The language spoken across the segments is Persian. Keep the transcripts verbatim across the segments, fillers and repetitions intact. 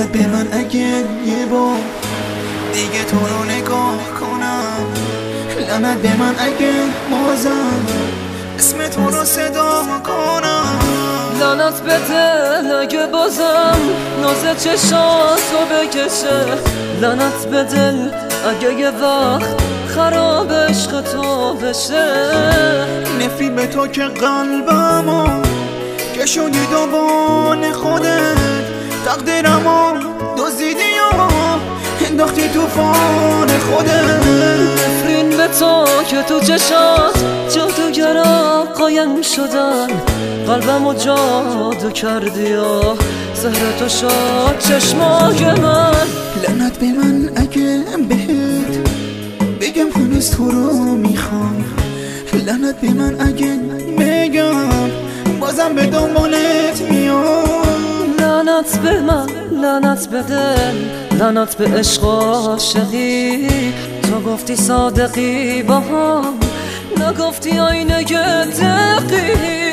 لعنت به من اگه یه بار دیگه تو رو نگاه کنم، لعنت به من اگه بازم اسم تو رو صدا کنم. لعنت به دل اگه بازم ناز چشاتو بکشه، لعنت به دل اگه یه وقت خراب عشق تو بشه. نفرین به تو که قلبمو که شدی دوباره خودت، تقدیرمو دزدیدی و انداختی تو فان خودت. نفرین به تو که تو چشات جادوگرا قایم شدن، قلبمو جادو کردی و زهر تو شد چشمای من. لعنت به من اگه بهت بگم هنوز تو رو میخوام، لعنت به من اگه بگم بازم به دنبالت میام. لعنت به من، لعنت به دل، لعنت به عشق و عاشقی. تو گفتی صادقی با هم، نگفتی آینه دقی.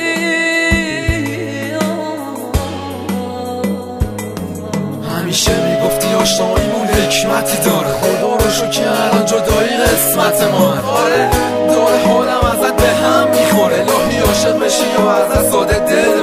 همیشه میگفتی آشناییمون حکمتی داره، خدا رو شکر الان جدایی قسمت ما. آره دور حالم ازت به هم میخوره، الهی عاشق بشی و ازت ساده دل